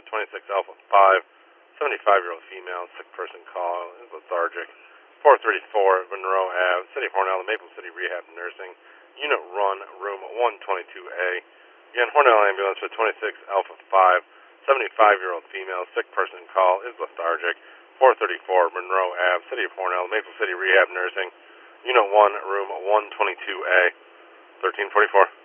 26 Alpha 5, 75-year-old female, sick person call, is lethargic. 434 Monroe Ave, City of Hornell, Maple City Rehab Nursing, Unit Run, Room 122A. Again, Hornell Ambulance for 26 Alpha 5, 75-year-old female, sick person call, is lethargic. 434 Monroe Ave, City of Hornell, Maple City Rehab Nursing, Unit 1, Room 122A. 1344.